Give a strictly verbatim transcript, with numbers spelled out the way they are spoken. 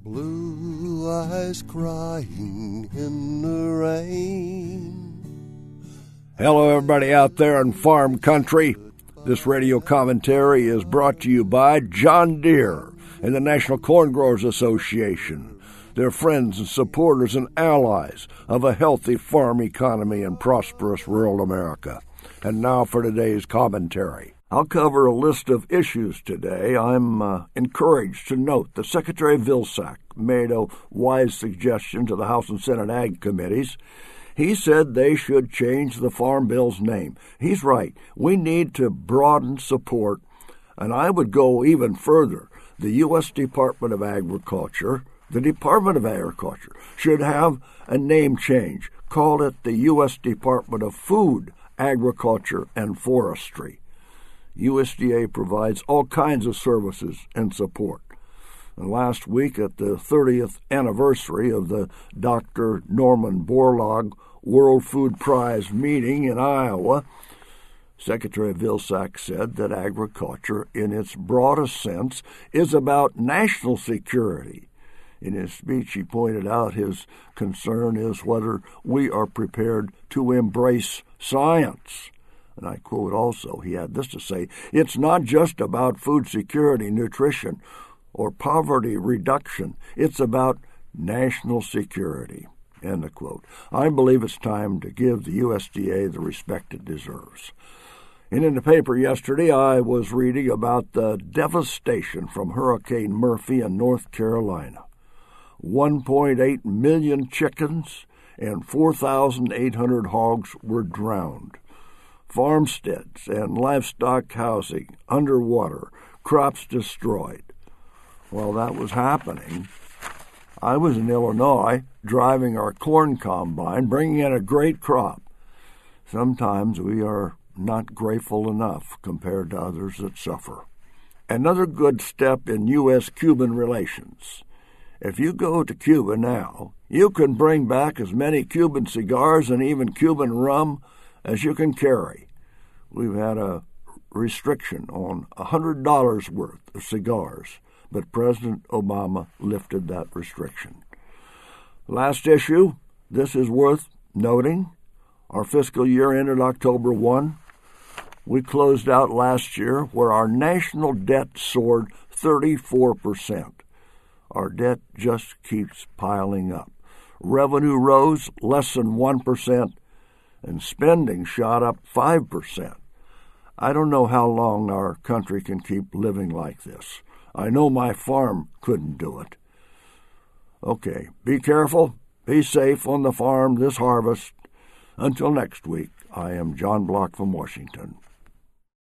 Blue eyes crying in the rain. Hello, everybody out there in farm country. This radio commentary is brought to you by John Deere and the National Corn Growers Association. They're friends and supporters and allies of a healthy farm economy in prosperous rural America. And now for today's commentary. I'll cover a list of issues today. I'm uh, encouraged to note that Secretary Vilsack made a wise suggestion to the House and Senate Ag Committees. He said they should change the Farm Bill's name. He's right. We need to broaden support, and I would go even further. The U S Department of Agriculture, the Department of Agriculture, should have a name change. Call it the U S Department of Food, Agriculture, and Forestry. U S D A provides all kinds of services and support. And last week, at the thirtieth anniversary of the Doctor Norman Borlaug World Food Prize meeting in Iowa, Secretary Vilsack said that agriculture, in its broadest sense, is about national security. In his speech, he pointed out his concern is whether we are prepared to embrace science. And I quote also, he had this to say, "It's not just about food security, nutrition, or poverty reduction. It's about national security." End of quote. I believe it's time to give the U S D A the respect it deserves. And in the paper yesterday, I was reading about the devastation from Hurricane Murphy in North Carolina. one point eight million chickens and four thousand eight hundred hogs were drowned. Farmsteads and livestock housing underwater, crops destroyed. While that was happening, I was in Illinois driving our corn combine, bringing in a great crop. Sometimes we are not grateful enough compared to others that suffer. Another good step in U S Cuban relations. If you go to Cuba now, you can bring back as many Cuban cigars and even Cuban rum as you can carry. We've had a restriction on one hundred dollars worth of cigars, but President Obama lifted that restriction. Last issue, this is worth noting. Our fiscal year ended October first. We closed out last year where our national debt soared thirty-four percent. Our debt just keeps piling up. Revenue rose less than one percent, and spending shot up five percent. I don't know how long our country can keep living like this. I know my farm couldn't do it. Okay, be careful, be safe on the farm this harvest. Until next week, I am John Block from Washington.